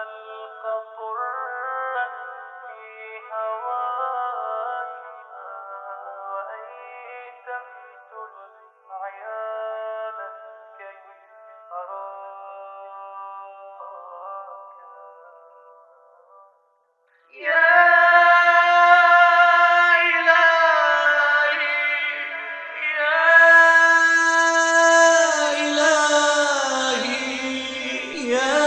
الخلق طرا في هواك، وأيتمت العيال كي أراك. يا إلهي، يا إلهي، يا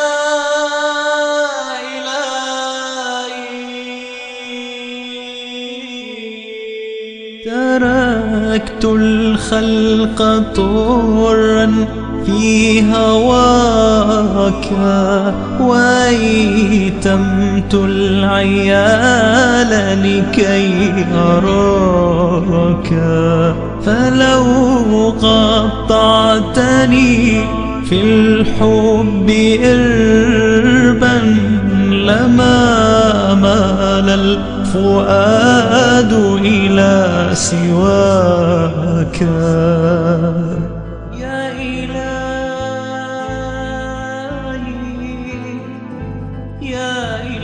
إلهي. تركت الخلق طرا في هواك، وأيتمت العيال لكي أراك. فلو قطعتني في الحب إربا لما مال الفؤاد إلى سواك. يا إلهي، يا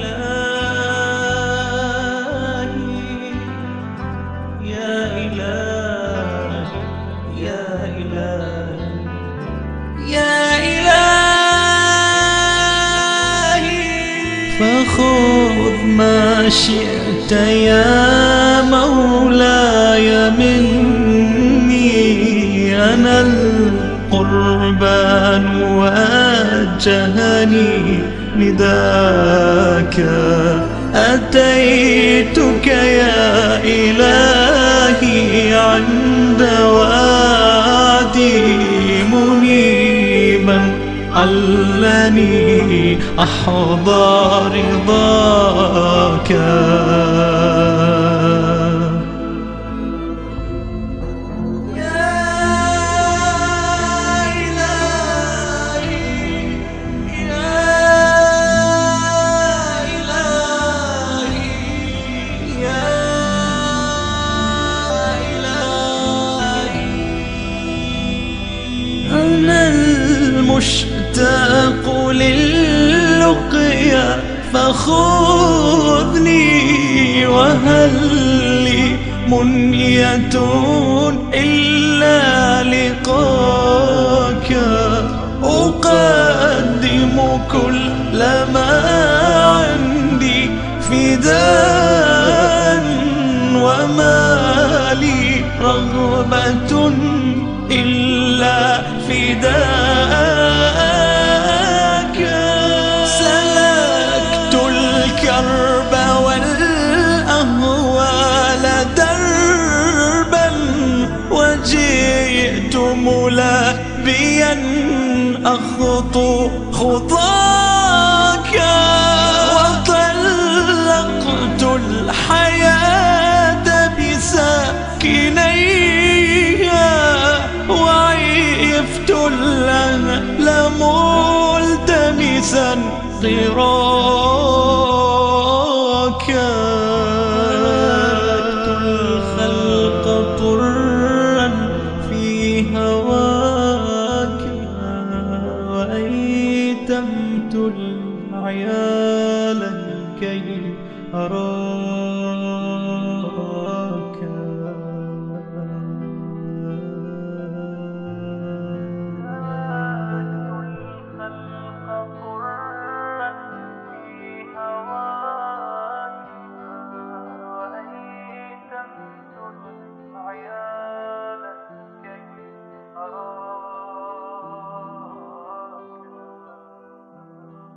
إلهي، يا إلهي، يا إلهي، يا إلهي. فخذ ما شئت يا مولاي مني، أنا القربان وجهني نداك. أتيتك يا إلهي عند وادي منيبا، علني أحظى رضاك. أنا المشتاق للقيا، فخذني وهل لي منية إلا لقاك. أقدم كل ما عندي فداء، وما لي رغبة إلا فداك. سلكت الكرب والأهوال دربا، وجئت ملبيا أخطو خطاك. وطلقت الحياة بساكنيها، وعفت الأهل ملتمسا غراك. تركت الخلق طرا في هواك، وأيتمت العيال كي أراك.